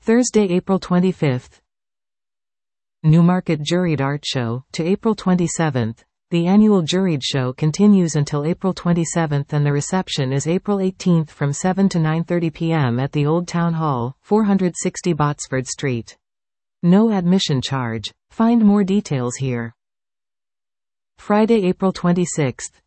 Thursday, April 25th. Newmarket Juried Art Show, to April 27th. The annual Juried Show continues until April 27th and the reception is April 18th from 7 to 9:30 p.m. at the Old Town Hall, 460 Botsford Street. No admission charge. Find more details here. Friday, April 26th.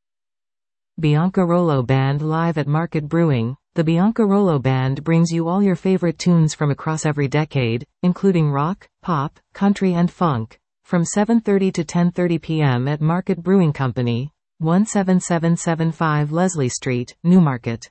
Bianca Rollo Band live at Market Brewing. The Bianca Rollo Band brings you all your favorite tunes from across every decade, including rock, pop, country and funk, from 7:30 to 10:30 p.m. at Market Brewing Company, 17775 Leslie Street, Newmarket.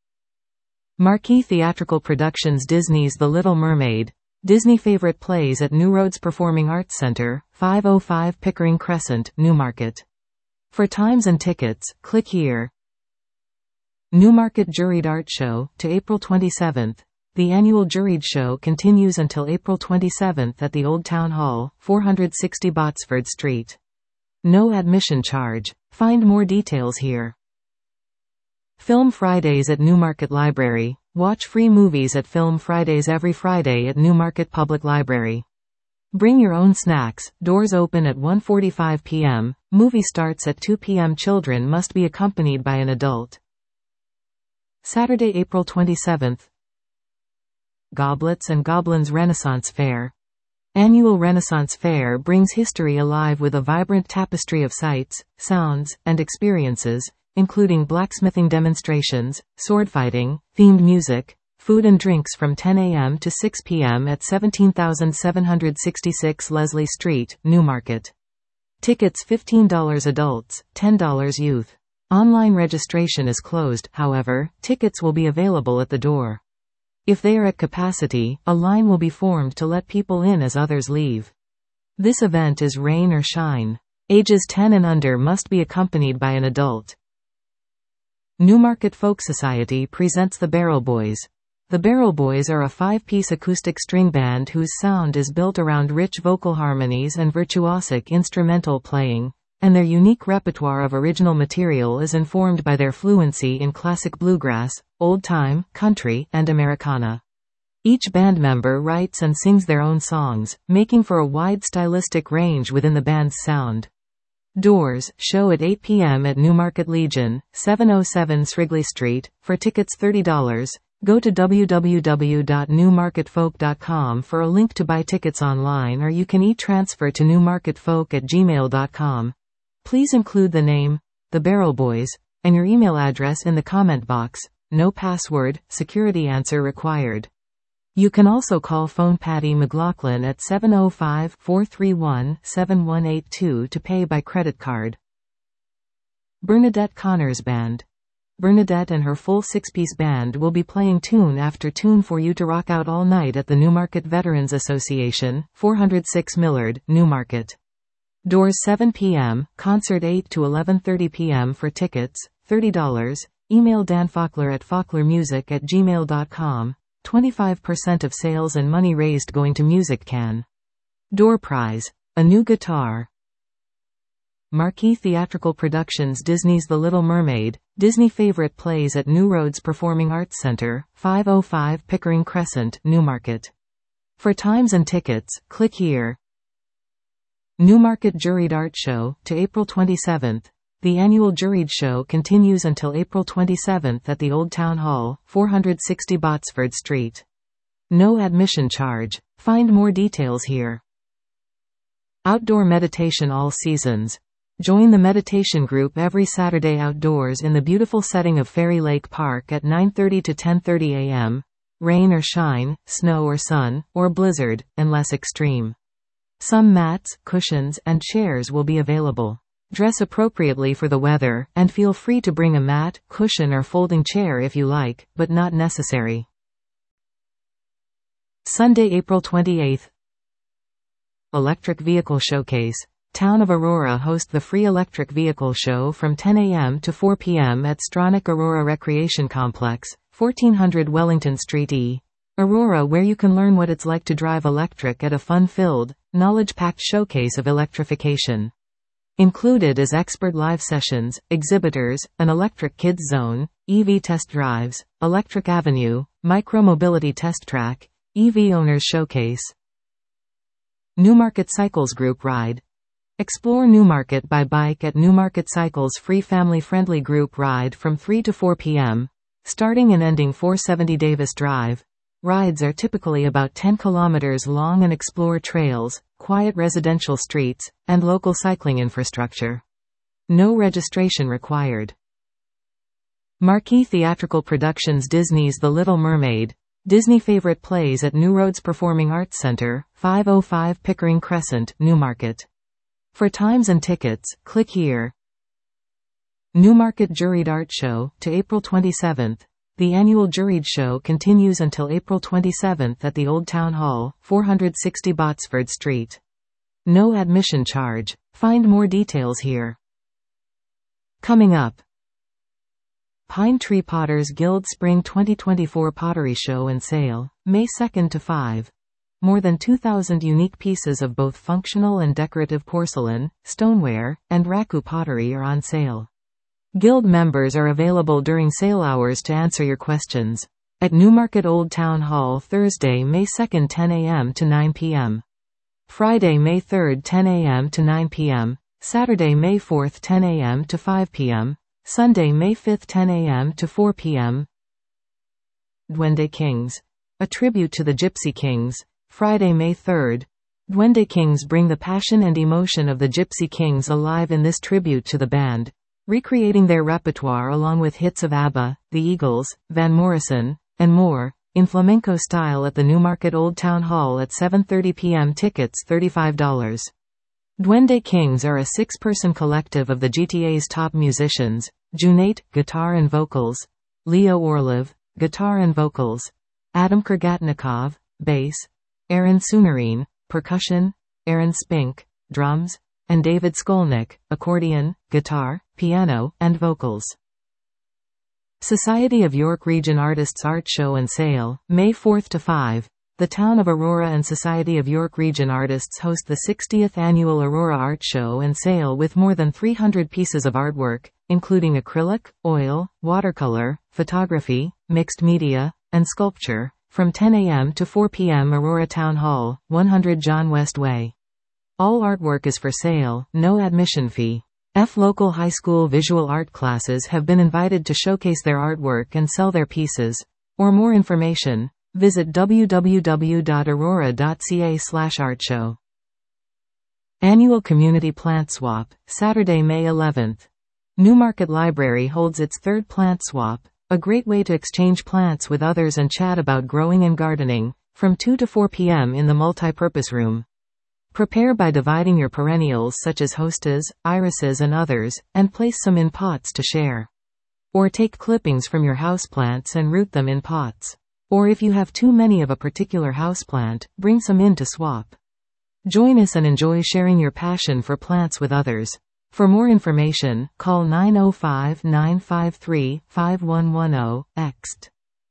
Marquee Theatrical Productions Disney's The Little Mermaid. Disney favorite plays at New Roads Performing Arts Center, 505 Pickering Crescent, Newmarket. For times and tickets, click here. Newmarket Juried Art Show, to April 27th. The annual Juried Show continues until April 27th at the Old Town Hall, 460 Botsford Street. No admission charge. Find more details here. Film Fridays at Newmarket Library. Watch free movies at Film Fridays every Friday at Newmarket Public Library. Bring your own snacks. Doors open at 1:45 p.m. Movie starts at 2 p.m. Children must be accompanied by an adult. Saturday, April 27th. Goblets and Goblins Renaissance Fair. Annual Renaissance Fair brings history alive with a vibrant tapestry of sights, sounds, and experiences, including blacksmithing demonstrations, swordfighting, themed music, food and drinks from 10 a.m. to 6 p.m. at 17,766 Leslie Street, Newmarket. Tickets $15 adults, $10 youth. Online registration is closed, however, tickets will be available at the door. If they are at capacity, a line will be formed to let people in as others leave. This event is rain or shine. Ages 10 and under must be accompanied by an adult. Newmarket Folk Society presents the Barrel Boys. The Barrel Boys are a 5-piece acoustic string band whose sound is built around rich vocal harmonies and virtuosic instrumental playing, and their unique repertoire of original material is informed by their fluency in classic bluegrass, old-time, country, and Americana. Each band member writes and sings their own songs, making for a wide stylistic range within the band's sound. Doors, show at 8 p.m. at Newmarket Legion, 707 Srigley Street. For tickets $30. Go to www.newmarketfolk.com for a link to buy tickets online, or you can e-transfer to newmarketfolk@gmail.com. Please include the name, The Barrel Boys, and your email address in the comment box. No password, security answer required. You can also call phone Patty McLaughlin at 705-431-7182 to pay by credit card. Bernadette Connors Band. Bernadette and her full 6-piece band will be playing tune after tune for you to rock out all night at the Newmarket Veterans Association, 406 Millard, Newmarket. Doors 7 p.m., concert 8 to 11:30 p.m. For tickets, $30. Email Dan Faulkler at faulklermusic@gmail.com. 25% of sales and money raised going to Music Can. Door prize: a new guitar. Marquee Theatrical Productions Disney's The Little Mermaid. Disney favorite plays at New Roads Performing Arts Center, 505 Pickering Crescent, Newmarket. For times and tickets, click here. Newmarket Juried Art Show, to April 27th. The annual Juried Show continues until April 27th at the Old Town Hall, 460 Botsford Street. No admission charge. Find more details here. Outdoor meditation all seasons. Join the meditation group every Saturday outdoors in the beautiful setting of Fairy Lake Park at 9:30 to 10:30 a.m. Rain or shine, snow or sun, or blizzard, unless extreme. Some mats, cushions, and chairs will be available. Dress appropriately for the weather, and feel free to bring a mat, cushion or folding chair if you like, but not necessary. Sunday, April 28th. Electric Vehicle Showcase. Town of Aurora hosts the free electric vehicle show from 10 a.m. to 4 p.m. at Stronach Aurora Recreation Complex, 1400 Wellington Street E. Aurora, where you can learn what it's like to drive electric at a fun-filled, knowledge-packed showcase of electrification. Included is expert live sessions, exhibitors, an electric kids zone, EV test drives, electric avenue, micro-mobility test track, EV Owners Showcase. Newmarket Cycles Group Ride. Explore Newmarket by bike at Newmarket Cycles free family-friendly group ride from 3 to 4 p.m., starting and ending 470 Davis Drive. Rides are typically about 10 kilometers long and explore trails, quiet residential streets, and local cycling infrastructure. No registration required. Marquee Theatrical Productions Disney's The Little Mermaid. Disney favorite plays at New Roads Performing Arts Center, 505 Pickering Crescent, Newmarket. For times and tickets, click here. Newmarket Juried Art Show, to April 27th. The annual Juried Show continues until April 27th at the Old Town Hall, 460 Botsford Street. No admission charge. Find more details here. Coming up. Pine Tree Potters Guild Spring 2024 Pottery Show and Sale, May 2nd to 5. More than 2,000 unique pieces of both functional and decorative porcelain, stoneware, and raku pottery are on sale. Guild members are available during sale hours to answer your questions. At Newmarket Old Town Hall Thursday, May 2nd 10 a.m. to 9 p.m. Friday, May 3rd 10 a.m. to 9 p.m. Saturday, May 4th 10 a.m. to 5 p.m. Sunday, May 5th 10 a.m. to 4 p.m. Duende Kings. A tribute to the Gypsy Kings. Friday, May 3rd. Duende Kings bring the passion and emotion of the Gypsy Kings alive in this tribute to the band, recreating their repertoire along with hits of ABBA, the Eagles, Van Morrison, and more, in flamenco style at the Newmarket Old Town Hall at 7:30 p.m. Tickets $35. Duende Kings are a six-person collective of the GTA's top musicians: Junate, guitar and vocals; Leo Orlov, guitar and vocals; Adam Kurgatnikov, bass; Aaron Sunarine, percussion; Aaron Spink, drums; and David Skolnick, accordion, guitar, piano, and vocals. Society of York Region Artists Art Show and Sale, May 4th to 5. The Town of Aurora and Society of York Region Artists host the 60th Annual Aurora Art Show and Sale with more than 300 pieces of artwork, including acrylic, oil, watercolor, photography, mixed media, and sculpture, from 10 a.m. to 4 p.m. Aurora Town Hall, 100 John West Way. All artwork is for sale, no admission fee. Local high school visual art classes have been invited to showcase their artwork and sell their pieces. For more information, visit www.aurora.ca/artshow. Annual Community Plant Swap, Saturday, May 11th. Newmarket Library holds its third plant swap, a great way to exchange plants with others and chat about growing and gardening, from 2 to 4 p.m. in the multipurpose room. Prepare by dividing your perennials such as hostas, irises and others, and place some in pots to share. Or take clippings from your houseplants and root them in pots. Or if you have too many of a particular houseplant, bring some in to swap. Join us and enjoy sharing your passion for plants with others. For more information, call 905-953-5110, ext.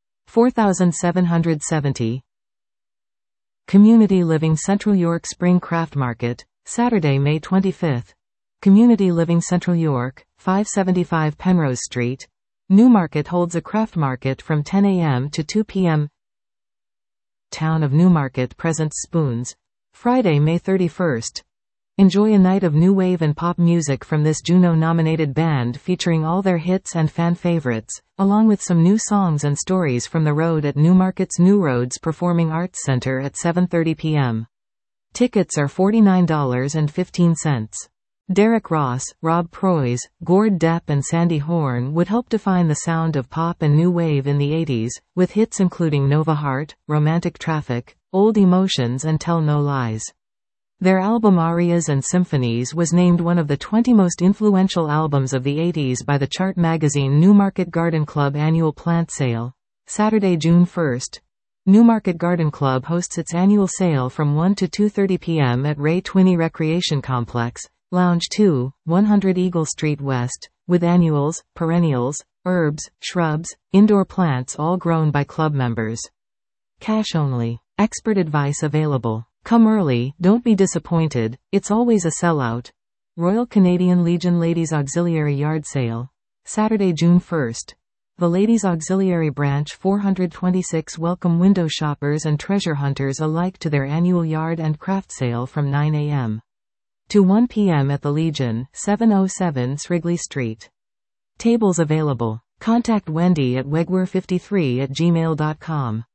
4770. Community Living Central York Spring Craft Market, Saturday, May 25th. Community Living Central York, 575 Penrose Street. Newmarket holds a craft market from 10 a.m. to 2 p.m. Town of Newmarket presents Spoons, Friday, May 31st. Enjoy a night of new wave and pop music from this Juno-nominated band featuring all their hits and fan favorites, along with some new songs and stories from the road at Newmarket's New Roads Performing Arts Center at 7:30 p.m. Tickets are $49.15. Derek Ross, Rob Proys, Gord Depp and Sandy Horn would help define the sound of pop and new wave in the 80s, with hits including Nova Heart, Romantic Traffic, Old Emotions and Tell No Lies. Their album Arias and Symphonies was named one of the 20 most influential albums of the 80s by the chart magazine. Newmarket Garden Club Annual Plant Sale, Saturday, June 1st. Newmarket Garden Club hosts its annual sale from 1 to 2:30 p.m. at Ray Twinney Recreation Complex, Lounge 2, 100 Eagle Street West, with annuals, perennials, herbs, shrubs, indoor plants all grown by club members. Cash only. Expert advice available. Come early, don't be disappointed, it's always a sellout. Royal Canadian Legion Ladies Auxiliary Yard Sale, Saturday, June 1st. The Ladies Auxiliary Branch 426 welcome window shoppers and treasure hunters alike to their annual yard and craft sale from 9 a.m. to 1 p.m. at the Legion, 707 Srigley Street. Tables available. Contact Wendy at wegware53@gmail.com.